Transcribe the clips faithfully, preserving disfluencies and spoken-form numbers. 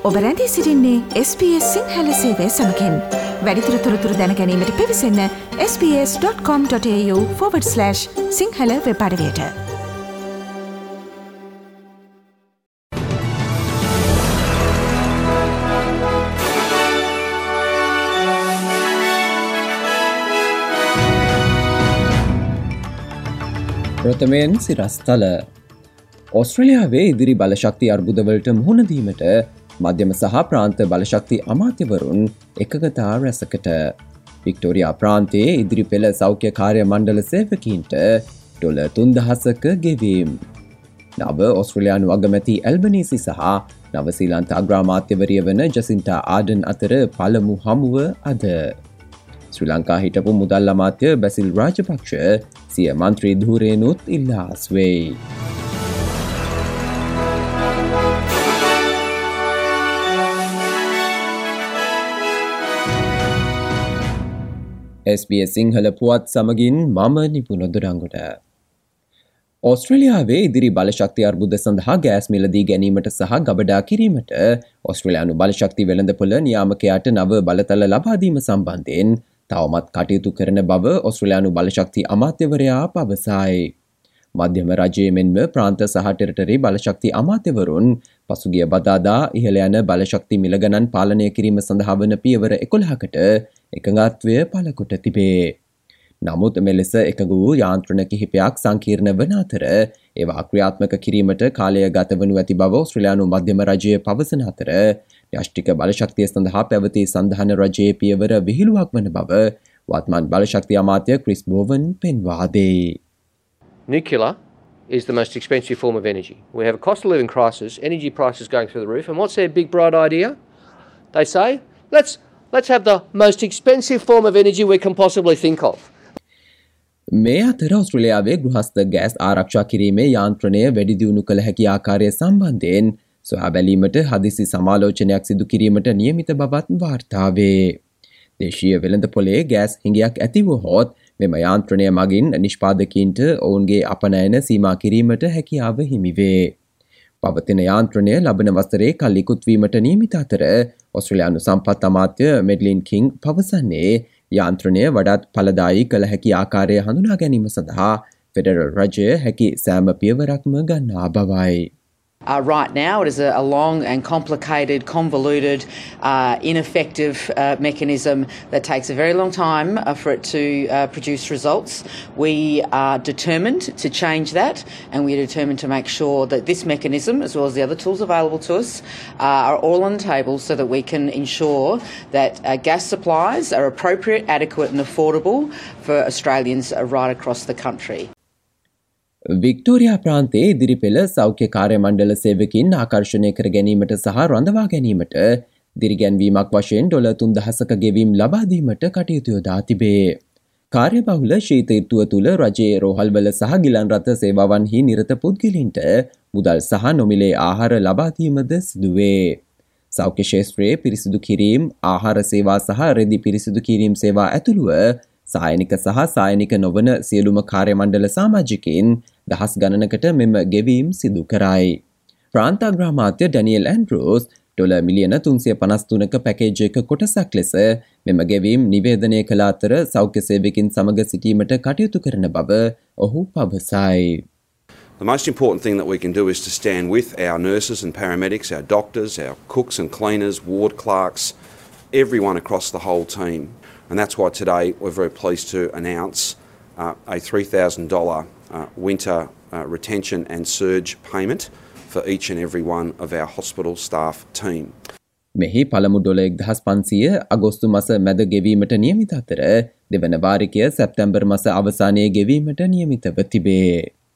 ඔබ රැඳී සිටින්නේ එස් බී එස් සිංහල සේවය සමගින්. වැඩිදුර තොරතුරු දැන ගැනීමට පිවිසන්න S B S dot com dot A U forward slash Sinhala web අඩවියට. ප්‍රථමයෙන් සිරස්තල. ඔස්ට්‍රේලියාවේ ඉදිරි බලශක්ති අර්බුදවලට මුහුණ දීමට මධ්‍යම සහ ප්‍රාන්ත බලශක්ති අමාත්‍යවරුන් එකගතා රැසකට. වික්ටෝරියා ප්‍රාන්තයේ ඉදිරි පෙළ සෞඛ්‍ය කාර්ය මණ්ඩල සේවකීන්ට ඩොලර් තුන්දහසක ගෙවීම්. නව ඔස්ට්‍රේලියානු අගමැති ඇල්බනීසි සහ නවසීලන්ත අග්‍රාමාත්‍යවරිය වන ජසින්ටා ආඩන් අතර පළමු හමුව අද. ශ්‍රී ලංකා හිටපු මුදල් අමාත්‍ය බැසිල් රාජපක්ෂ සිය මන්ත්‍රී ධූරයෙනුත් ඉල්ලාස් වෙයි. එස් බී එස් සිංහල පුවත් සමගින් මම නිපුන දුරංගොඩ. ඔස්ට්‍රේලියාවේ ඉදිරි බලශක්ති අර්බුද සඳහා ගෑස් මිලදී ගැනීමට සහ ගබඩා කිරීමට ඔස්ට්‍රේලියානු බලශක්ති වෙළඳපොළ නියාමකයාට නව බලතල ලබාදීම සම්බන්ධයෙන් තවමත් කටයුතු කරන බව ඔස්ට්‍රේලියානු බලශක්ති අමාත්‍යවරයා පවසයි. මධ්‍යම රජයේ මෙන්ම ප්‍රාන්ත සහ ටෙරිටරි බලශක්ති අමාත්‍යවරුන් පසුගිය බදාදා ඉහළ යන බලශක්ති මිල ගණන් පාලනය කිරීම සඳහා වන පියවර එකොළහකට එකඟත්වය පළ කොට තිබේ. නමුත් මෙලෙස එකඟ වූ යාන්ත්‍රණ කිහිපයක් සංකීර්ණ වන අතර ඒවා ක්‍රියාත්මක කිරීමට කාලය ගත වනු ඇති බව ඔස්ට්‍රේලියානු මධ්‍යම රජය පවසන අතර න්‍යෂ්ටික බලශක්තිය සඳහා පැවති සන්ධාන රජයේ පියවර විහිළුවක් වන බව වත්මන් බලශක්ති අමාත්‍ය ක්‍රිස් බෝවන් පෙන්වා දෙයි. Nuclear is the most expensive form of energy. We have a cost of living crisis, energy prices going through the roof, and what's their big bright idea? They say, let's let's have the most expensive form of energy we can possibly think of. මේ අතර ඔස්ට්‍රේලියාවේ ගෘහස්ත gas ආරක්ෂා කිරීමේ යාන්ත්‍රණය වැඩි දියුණු කළ හැකි ආකාරය සම්බන්ධයෙන් සොයා බැලීමට හදිසි සමාලෝචනයක් සිදු කිරීමට නියමිත බවත් වාර්තා වේ. දේශීය වෙළඳපොලේ ගෑස් හිඟයක් ඇති වුවහොත් මෙම යාන්ත්‍රණය මගින් නිෂ්පාදකීන්ට ඔවුන්ගේ අපනයන සීමා කිරීමට හැකියාව හිමි වේ. පවතින යාන්ත්‍රණය ලබන වසරේ කල්ලිකුත් වීමට නියමිත අතර ඔස්ට්‍රේලියානු සම්පත් අමාත්‍ය මෙඩ්ලින් කිං පවසන්නේ යාන්ත්‍රණය වඩාත් ඵලදායී කළ හැකි ආකාරය හඳුනා ගැනීම සඳහා ෆෙඩරල් රජය හැකි සෑම පියවරක්ම ගන්නා බවයි. Uh, right now, it is a, a long and complicated, convoluted, uh, ineffective uh, mechanism that takes a very long time uh, for it to uh, produce results. We are determined to change that, and we are determined to make sure that this mechanism, as well as the other tools available to us, uh, are all on the table so that we can ensure that uh, gas supplies are appropriate, adequate and affordable for Australians uh, right across the country. Victoria ප්‍රාන්තයේ ඉදිරි පෙළ සෞඛ්‍ය කාර්ය මණ්ඩල සේවකින් ආකර්ෂණය කර ගැනීමට සහ රඳවා ගැනීමට දිරිගැන්වීමක් වශයෙන් ඩොලර් තුන්දහසක ගෙවීම් ලබා දීමට කටයුතු යොදා තිබේ. කාර්යබහුල ශීත ඍතුව තුළ රජයේ රෝහල්වල සහ ගිලන් රථ සේවාවන්හි නිරත පුද්ගලයින්ට මුදල් සහ නොමිලේ ආහාර ලබා දීමද සිදුවේ. සෞඛ්‍ය ක්ෂේත්‍රයේ පිරිසිදු කිරීම, ආහාර සේවා සහ රෙදි පිරිසිදු කිරීම සේවා ඇතුළුව සායනික සහ සායනික නොවන සියලුම කාර්ය මණ්ඩල සමාජිකයින් දහස් ගණනකට මෙම ගෙවීම් සිදු කරයි. ප්‍රාන්ත අග්‍රාමාත්‍ය ඩැනියල් ඇන්ඩ්‍රූස් ඩොලර් මිලියන තුන්සිය පනස් තුනක පැකේජ් එක කොටසක් ලෙස මෙම ගෙවීම් නිවේදනය කළ අතර සෞඛ්‍ය සේවකින් සමග සිටීමට කටයුතු කරන බව ඔහු පවසයි. The most important thing that we can do is to stand with our nurses and paramedics, our doctors, our cooks and cleaners, ward clerks, everyone across the whole team. And that's why today we're very pleased to announce uh, a three thousand dollars uh, winter uh, retention and surge payment for each and every one of our hospital staff team. මෙහි පළමු dollar එක්දහස් පන්සිය අගෝස්තු මාස මැද ගෙවීමට නියමිත අතර දෙවන වාරිකය සැප්තැම්බර් මාස අවසානයේ ගෙවීමට නියමිතව තිබේ.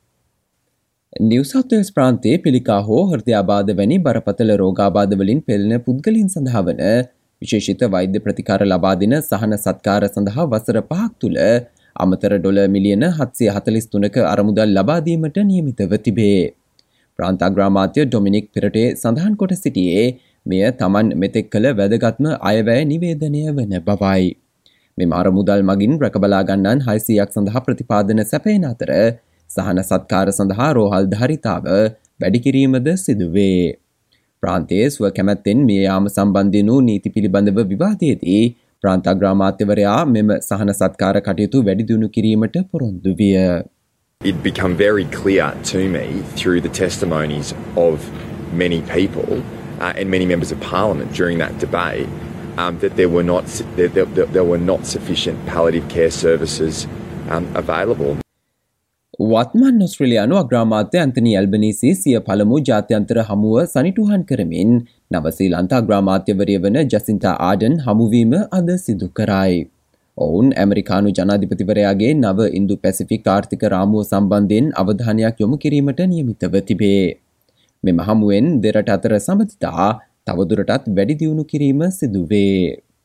නිව් සවුත් වේල්ස් ප්‍රාන්තයේ පිළිකා හෝ හෘදයාබාධ වැනි බරපතල රෝගාබාධ වලින් පෙළෙන පුද්ගලයන් සඳහා වන විශේෂිත වෛද්‍ය ප්‍රතිකාර ලබා දෙන සහන සත්කාර සඳහා වසර පහක් තුළ අමතර ඩොලර් මිලියන හත්සිය හතළිස් තුනක අරමුදල් ලබා දීමට නියමිතව තිබේ. ප්‍රාන්ත අග්‍රාමාත්‍ය ඩොමිනික් පෙරටේ සඳහන් කොට සිටියේ මෙය තමන් මෙතෙක් කළ වැදගත්ම අයවැය නිවේදනය වන බවයි. මෙම අරමුදල් මගින් රැකබලා ගන්නන් හයසියයක් සඳහා ප්‍රතිපාදන සැපයන අතර සහන සත්කාර සඳහා රෝහල් ධාරිතාව වැඩි කිරීමද සිදුවේ. ප්‍රාන්තයේ ස්ව කැමැත්තෙන් මිය යාම සම්බන්ධයෙන් වූ නීති පිළිබඳව විවාදයේදී ප්‍රාන්ත අග්‍රාමාත්‍යවරයා මෙම සහන සත්කාර කටයුතු වැඩි දියුණු කිරීමට පොරොන්දු විය. It became very clear to me through the testimonies of many people uh, and many members of parliament during that debate um, that there were not there, there, there were not sufficient palliative care services um, available. වත්මන් ඔස්ට්‍රේලියානු අග්‍රාමාත්‍ය Anthony Albanese සිය පළමු ජාත්‍යන්තර හමුව සනිටුහන් කරමින් නවසීලන්ත අග්‍රාමාත්‍යවරිය වන ජසින්තා ආඩන් හමුවීම අද සිදු කරයි. ඔවුන් ඇමරිකානු ජනාධිපතිවරයාගේ නව ඉන්දු පැසිෆික් ආර්ථික රාමුව සම්බන්ධයෙන් අවධානයක් යොමු කිරීමට නියමිතව තිබේ. මෙම හමුවෙන් දෙරට අතර සමතිතා තවදුරටත් වැඩි දියුණු කිරීම සිදුවේ.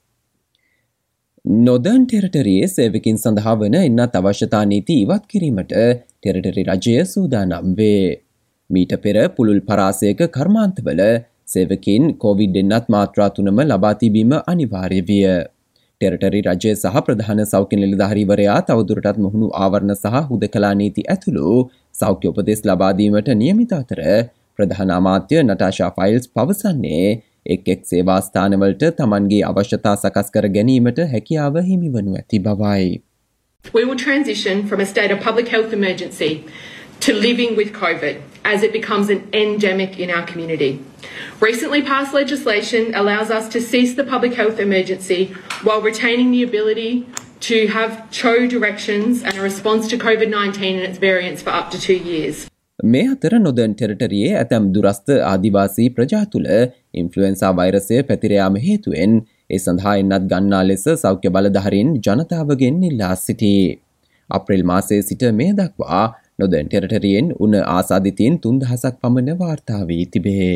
නොදර්න් ටෙරටරියේ සේවකින් සඳහා වන එන්නත් අවශ්‍යතා නීති ඉවත් කිරීමට ටෙරටරි රජය සූදානම් වේ. මීට පෙර පුළුල් පරාසයක කර්මාන්තවල සේවකින් කොවිඩ් එන්නත් මාත්‍රා තුනම ලබා තිබීම අනිවාර්ය විය. ටෙරටරි රජය සහ ප්‍රධාන සෞඛ්‍ය නිලධාරීවරයා තවදුරටත් මුහුණු ආවරණ සහ හුදකලා නීති ඇතුළු සෞඛ්‍ය උපදෙස් ලබා දීමට නියමිත අතර ප්‍රධාන අමාත්‍ය නටාෂා ෆයිල්ස් පවසන්නේ එක් එක් සේවා ස්ථානවලට තමන්ගේ අවශ්‍යතා සකස් කර ගැනීමට හැකියාව හිමිවනු ඇති බවයි. We will transition from a state of public health emergency to living with COVID as it becomes an endemic in our community. Recently passed legislation allows us to cease the public health emergency while retaining the ability to have C H O directions and a response to COVID nineteen and its variants for up to two years. මේ අතර නොදර්න් ටෙරටරියේ ඇතැම් දුරස්ථ ආදිවාසී ප්‍රජා තුළ ඉන්ෆ්ලුවෙන්සා වෛරසය පැතිර යාම හේතුවෙන් ඒ සඳහා එන්නත් ගන්නා ලෙස සෞඛ්‍ය බලධාරීන් ජනතාවගෙන් ඉල්ලා සිටී. අප්‍රේල් මාසයේ සිට මේ දක්වා නොදර්න් ටෙරටරියෙන් උණ ආසාදිතයින් තුන්දහසක් පමණ වාර්තා වී තිබේ.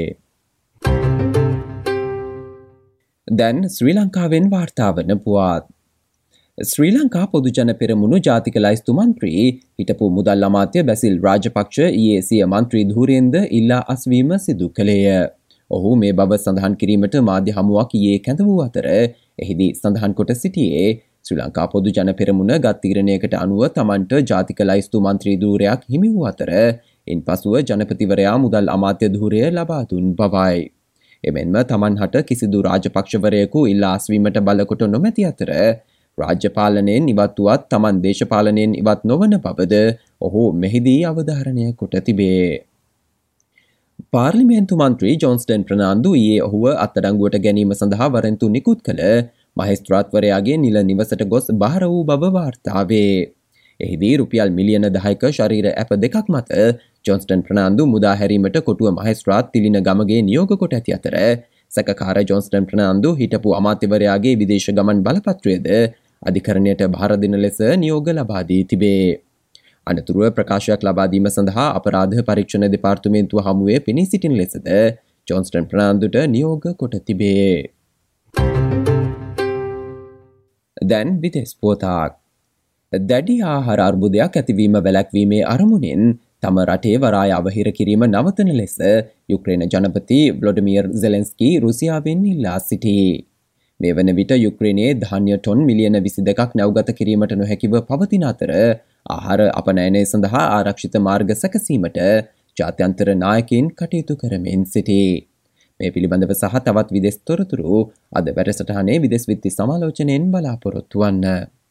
දැන් ශ්‍රී ලංකාවෙන් වාර්තා වන පුවත්. ශ්‍රී ලංකා පොදුජන පෙරමුණු ජාතික ලයිස්තු මන්ත්‍රී හිටපු මුදල් අමාත්‍ය බැසිල් රාජපක්ෂ ඊයේ සිය මන්ත්‍රී ධූරයෙන්ද ඉල්ලා අස්වීම සිදු කළේය. ඔහු මේ බව සඳහන් කිරීමට මාධ්‍ය හමුවක් ඊයේ කැඳ වූ අතර එහිදී සඳහන් කොට සිටියේ ශ්‍රී ලංකා පොදුජන පෙරමුණ ගත් තීරණයකට අනුව තමන්ට ජාතික ලයිස්තු මන්ත්‍රී ධූරයක් හිමි වූ අතර ඉන්පසුව ජනපතිවරයා මුදල් අමාත්‍ය ධූරය ලබා දුන් බවයි. එමෙන්ම තමන් හට කිසිදු රාජපක්ෂවරයෙකු ඉල්ලා අස්වීමට බලකොට නොමැති අතර රාජ්‍ය පාලනයෙන් ඉවත් වුවත් තමන් දේශපාලනයෙන් ඉවත් නොවන බවද ඔහු මෙහිදී අවධාරණය කොට තිබේ. පාර්ලිමේන්තු මන්ත්‍රී ජොන්ස්ටන් ප්‍රනාන්දු ඊයේ ඔහුව අත්අඩංගුවට ගැනීම සඳහා වරෙන්තු නිකුත් කළ මහේස්ත්‍රාත්වරයාගේ නිල නිවසට ගොස් බාර වූ බව වාර්තා වේ. එහිදී රුපියල් මිලියන දහයක ශරීර ඇප දෙකක් මත ජොන්ස්ටන් ප්‍රනාන්දු මුදා හැරීමට කොටුව මහේස්ත්‍රාත් තිලින ගමගේ නියෝග කොට ඇති අතර සැකකාර ජොන්ස්ටන් ප්‍රනාන්දු හිටපු අමාත්‍යවරයාගේ විදේශ ගමන් බලපත්‍රයේද අධිකරණයට භාර දෙන ලෙස නියෝග ලබා දී තිබේ. අනතුරුව ප්‍රකාශයක් ලබා දීම සඳහා අපරාධ පරීක්ෂණ දෙපාර්තමේන්තුව හමුවේ පෙනී සිටින ලෙසද ජොන්ස්ටන් ප්‍රනාන්දුට නියෝග කොට තිබේ. දැන් විදේශ පුවතක්. දැඩි ආහාර අර්බුදයක් ඇතිවීම වැළැක්වීමේ අරමුණින් තම රටේ වරාය අවහිර කිරීම නවතන ලෙස යුක්‍රේන ජනපති ව්ලොඩිමිර් zelensky රුසියාවෙන් ඉල්ලා සිටී. මේ වන විට යුක්‍රේනයේ ධාන්‍ය ටොන් මිලියන විසි දෙකක් නැව්ගත කිරීමට නොහැකිව පවතින අතර ආහාර අපනයනය සඳහා ආරක්ෂිත මාර්ග සැකසීමට ජාත්‍යන්තර නායකයින් කටයුතු කරමින් සිටී. මේ පිළිබඳව සහ තවත් විදෙස් තොරතුරු අද වැඩසටහනේ විදෙස් විත්ති සමාලෝචනයෙන් බලාපොරොත්තු වන්න.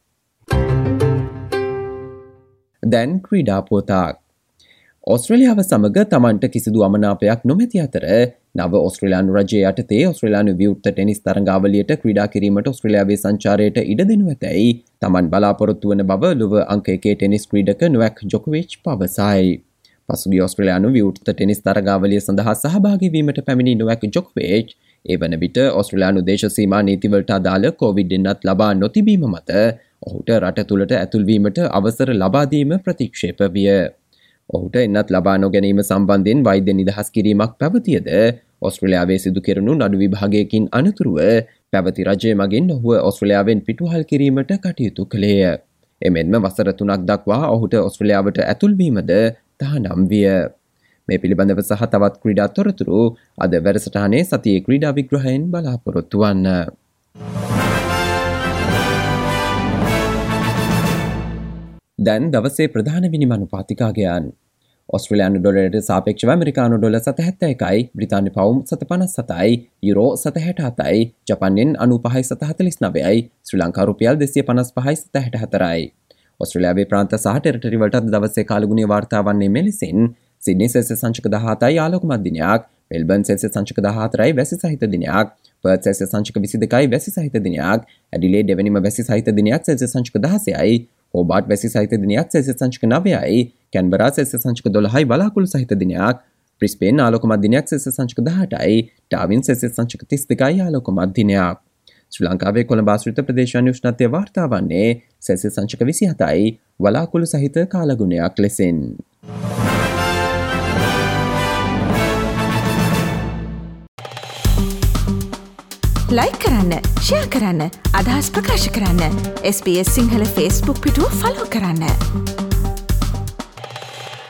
දැන් ක්‍රීඩා පුවතක්. ඔස්ට්‍රේලියාව සමග තමන්ට කිසිදු අමනාපයක් නොමැති අතර නව ඔස්ට්‍රේලියානු රජය යටතේ ඔස්ට්‍රේලියානු විවෘත ටෙනිස් තරඟාවලියට ක්‍රීඩා කිරීමට ඔස්ට්‍රේලියාවේ සංචාරයට ඉඩ දෙනු ඇතැයි තමන් බලාපොරොත්තු වන බව ලොව අංක එකේ ටෙනිස් ක්‍රීඩක නොවැක් ජොකෝවිච් පවසයි. පසුගිය ඔස්ට්‍රේලියානු විවෘත ටෙනිස් තරඟාවලිය සඳහා සහභාගී වීමට පැමිණි නොවැක් ජොකෝවිච් ඒ වන විට ඔස්ට්‍රේලියානු දේශ සීමා නීතිවලට අදාළ කොවිඩ් එන්නත් ලබා නොතිබීම මත ඔහුට රට තුළට ඇතුල්වීමට අවසර ලබා දීම ප්‍රතික්ෂේප විය. ඔහුට එන්නත් ලබා නොගැනීම සම්බන්ධයෙන් වෛද්‍ය නිදහස් කිරීමක් පැවතියද ඔස්ට්‍රේලියාවේ සිදු කෙරුණු නඩු විභාගයකින් අනතුරුව පැවති රජය මගින් ඔහුව ඔස්ට්‍රේලියාවෙන් පිටුහල් කිරීමට කටයුතු කළේය. එමෙන්ම වසර තුනක් දක්වා ඔහුට ඔස්ට්‍රේලියාවට ඇතුල්වීමද තහනම් විය. මේ පිළිබඳව සහ තවත් ක්‍රීඩා තොරතුරු අද වැඩසටහනේ සතියේ ක්‍රීඩා විග්‍රහයෙන් බලාපොරොත්තු වන්න. දැන් දවසේ ප්‍රධාන විනිමය අනුපාතිකාගයන්. ඔස්ට්‍රේලියානු ඩොලරයට සාපේක්ෂව ඇමරිකානු ඩොලර් සත හැත්තෑ එකයි, බ්‍රිතාන්‍ය පවුම් සත පනස් සතයි, යුරෝ සත හැට හතයි, ජපාන් යෙන් අනූපහයි සත හතලිස් නවයයි, ශ්‍රී ලංකා රුපියල් දෙසිය පනස් පහයි සත හැට හතරයි. ඔස්ට්‍රේලියාවේ ප්‍රාන්ත සහ ටෙරිටරි වලට අද දවසේ කාලගුණය වාර්තා වන්නේ මෙලෙසින්: සිඩ්නි සෙල්සියස් සංචක දහහතයි ආලෝකමත් දිනයක්, මෙල්බර්න් සෙල්සියස් සංචක දහහතරයි වැසි සහිත දිනයක්, පර්ත් සෙල්සියස් සංචක විසි දෙකයි වැසි සහිත දිනයක්, ඇඩිලේඩ් දෙවැනිම වැසි සහිත දිනයක් සෙල්සියස් සංචක දහසයයි, හෝබාට් වැසි සහිත දිනයක් සෙල්සියස් සංචක නවයයි, කැන්බරා සෙල්සියස් සංචක දොළහයි වලාකුළු සහිත දිනයක්, බ්‍රිස්බේන් ආලෝකමත් දිනයක් සෙල්සියස් සංචක දහඅටයි, ඩාවින් සෙල්සියස් සංචක තිස් දෙකයි ආලෝකමත් දිනයක්. ශ්‍රී ලංකාවේ කොළඹ ආශ්‍රිත ප්‍රදේශයන් උෂ්ණත්වය වාර්තා වන්නේ සෙල්සියස් සංචක විසි හතයි වලාකුළු සහිත කාලගුණයක් ලෙසින්. ලයික් කරන්න, ෂෙයා කරන්න, අදහස් ප්‍රකාශ කරන්න. S B S Sinhala Facebook පිටුව ෆලෝ කරන්න.